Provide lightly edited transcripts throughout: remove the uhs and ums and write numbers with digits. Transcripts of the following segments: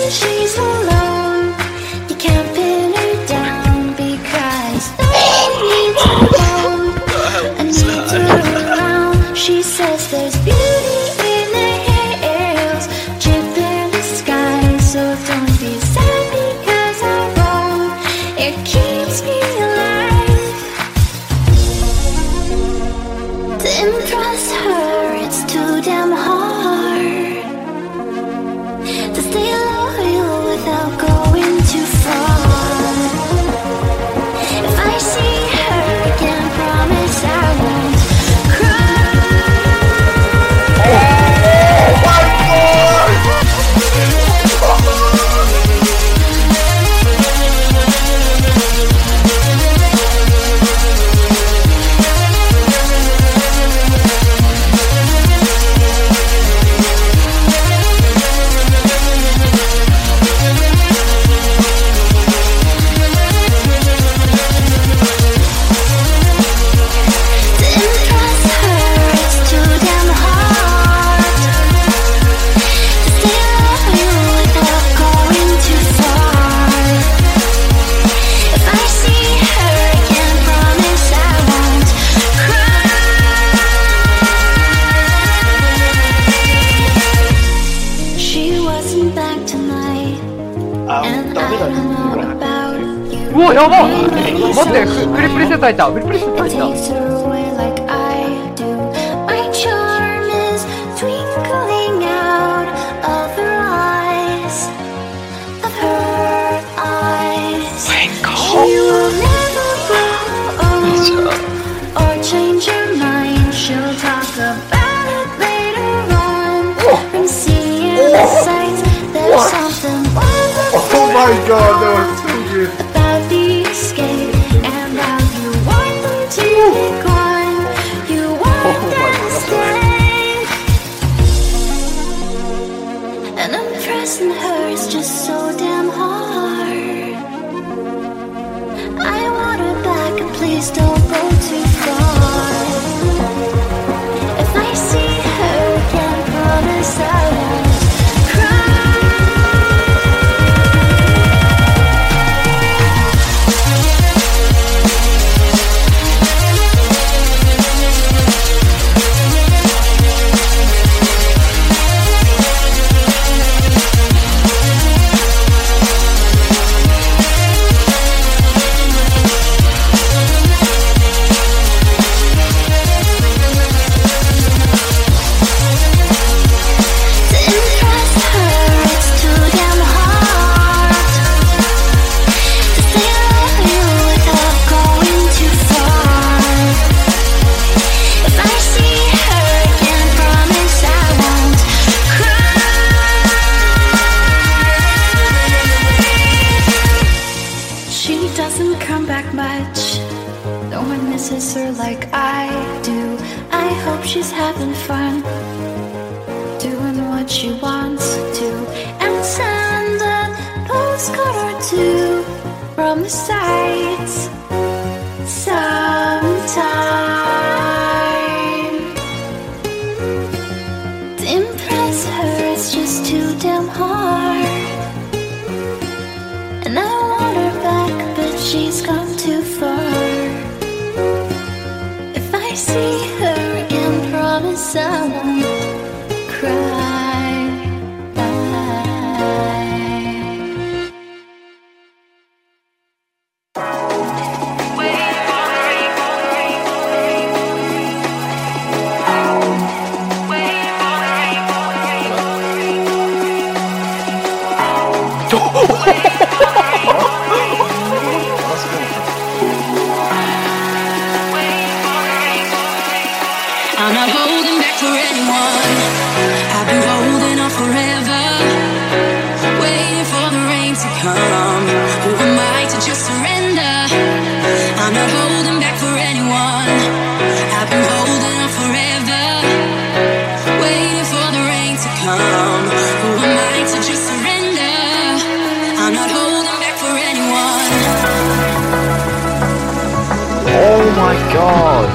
she's alone. You can't pin her down because no one needs her home. I need her around. She says there's beauty in the hills, chip in the sky. So don't be sad because I won't. It keeps me alive. To impress her, it's too damn hard to stay loyal without going too far. If I see her again, promise I won't うわ、やばっ。待って、フリプリしてたいた。フリプリしてたいた。 Oh my god, that was so good. About the escape and how you want them to be gone. You want them to stay. And impressing her is just so damn hard. I want her back and please don't go too far. If I see her again, promise I won't. Her like I do. I hope she's having fun, doing what she wants to, and send a postcard or two from the sights sometime. To impress her, it's just too damn hard. And I want her back, but she's gone too far. See her again, promise I won't cry. I'm not holding back for anyone. I've been holding on forever, waiting for the rain to come. Who am I to just surrender? I'm not holding back for anyone. I've been holding on forever, waiting for the rain to come. Who am I to just surrender? I'm not holding back for anyone. Oh my god.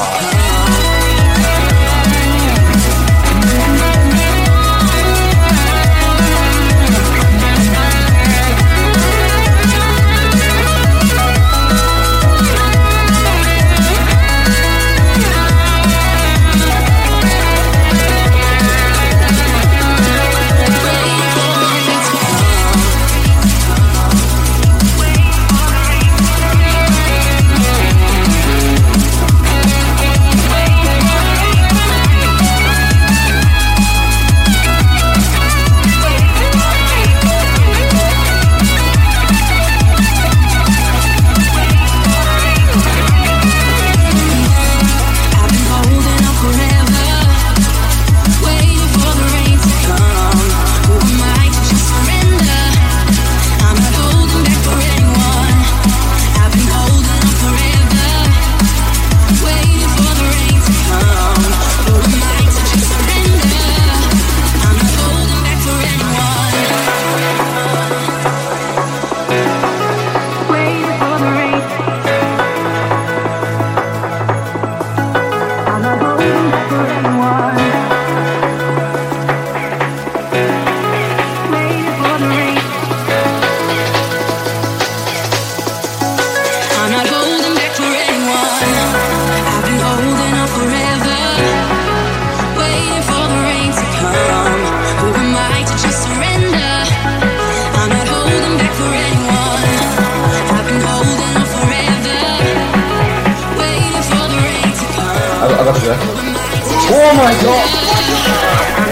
Oh my god!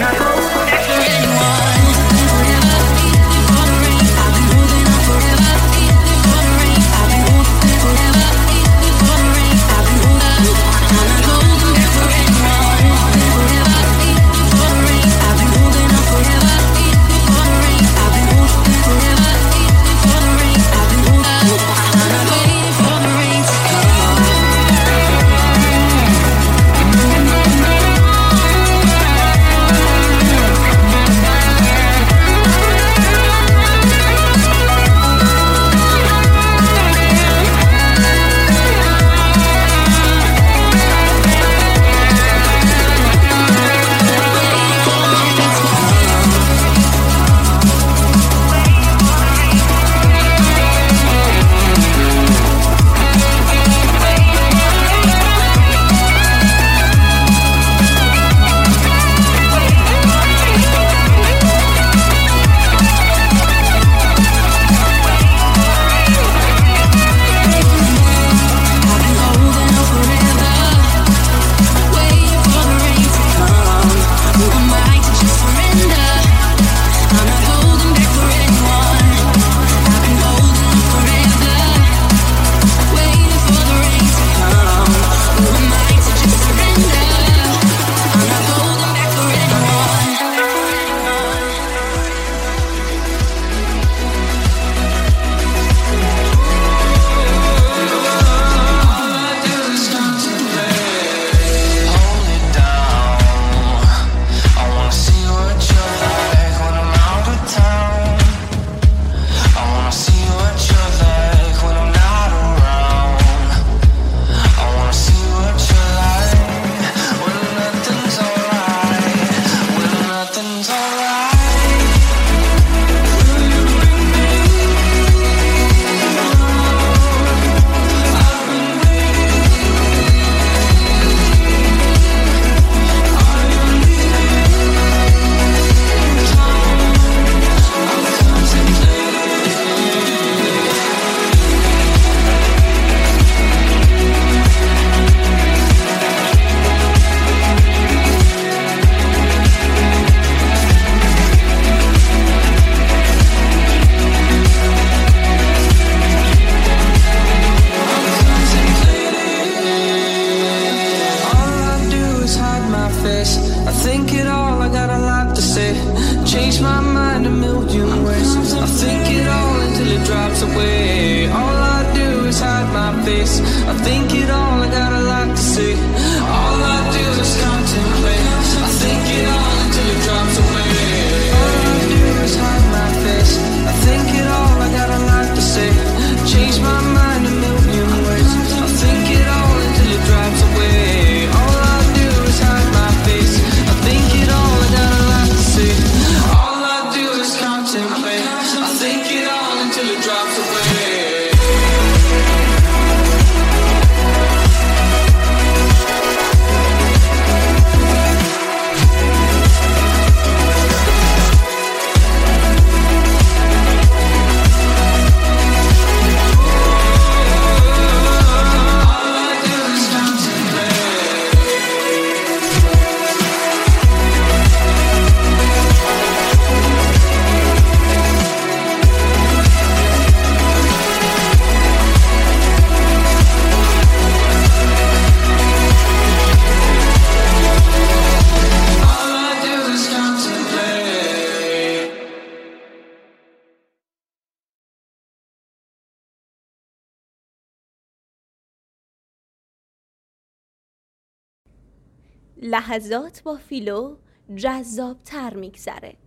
لحظات با فیلو جذاب‌تر میگذره.